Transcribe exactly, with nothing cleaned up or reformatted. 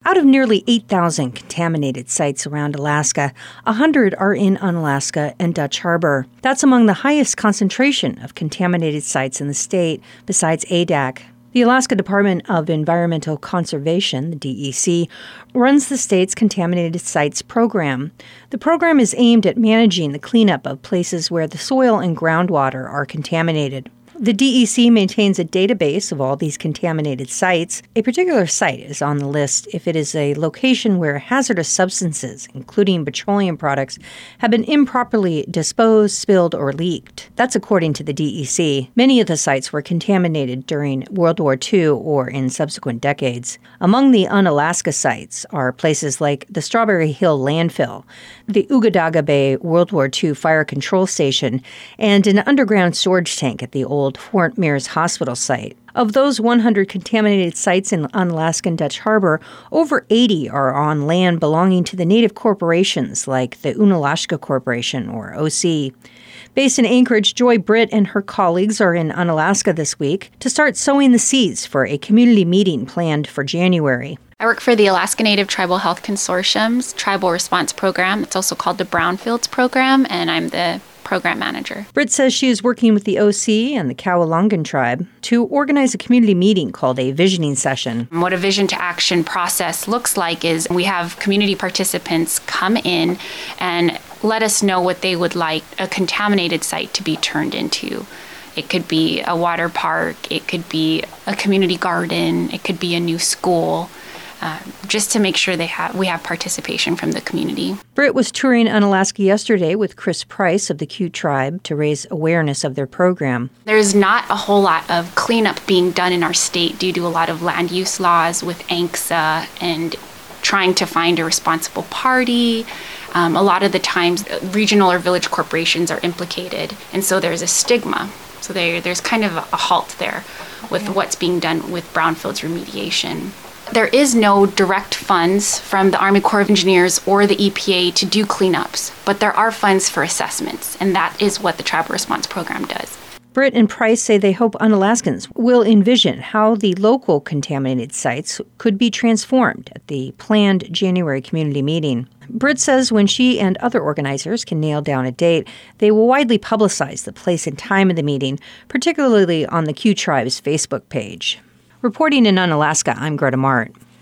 Out of nearly eight thousand contaminated sites around Alaska, one hundred are in Unalaska and Dutch Harbor. That's among the highest concentration of contaminated sites in the state, besides A D A C. The Alaska Department of Environmental Conservation, the D E C, runs the state's Contaminated Sites Program. The program is aimed at managing the cleanup of places where the soil and groundwater are contaminated. The D E C maintains a database of all these contaminated sites. A particular site is on the list if it is a location where hazardous substances, including petroleum products, have been improperly disposed, spilled, or leaked. That's according to the D E C. Many of the sites were contaminated during World War Two or in subsequent decades. Among the Unalaska sites are places like the Strawberry Hill landfill, the Ugadaga Bay World War Two fire control station, and an underground storage tank at the old Fort Mears Hospital site. Of those one hundred contaminated sites in Unalaska and Dutch Harbor, over eighty are on land belonging to the native corporations like the Unalashka Corporation, or O C. Based in Anchorage, Joy Britt and her colleagues are in Unalaska this week to start sowing the seeds for a community meeting planned for January. I work for the Alaska Native Tribal Health Consortium's Tribal Response Program. It's also called the Brownfields Program, and I'm the program manager. Britt says she is working with the O C and the Kowalungan tribe to organize a community meeting called a visioning session. What a vision to action process looks like is we have community participants come in and let us know what they would like a contaminated site to be turned into. It could be a water park, it could be a community garden, it could be a new school. Uh, just to make sure they have we have participation from the community. Britt was touring Unalaska yesterday with Chris Price of the Cute Tribe to raise awareness of their program. There's not a whole lot of cleanup being done in our state due to a lot of land use laws with A N C S A and trying to find a responsible party. Um, a lot of the times, regional or village corporations are implicated, and so there's a stigma. So there, there's kind of a halt there with what's being done with brownfields remediation. There is no direct funds from the Army Corps of Engineers or the E P A to do cleanups, but there are funds for assessments, and that is what the Tribal Response Program does. Britt and Price say they hope Unalaskans will envision how the local contaminated sites could be transformed at the planned January community meeting. Britt says when she and other organizers can nail down a date, they will widely publicize the place and time of the meeting, particularly on the Q Tribe's Facebook page. Reporting in Unalaska, I'm Greta Mart.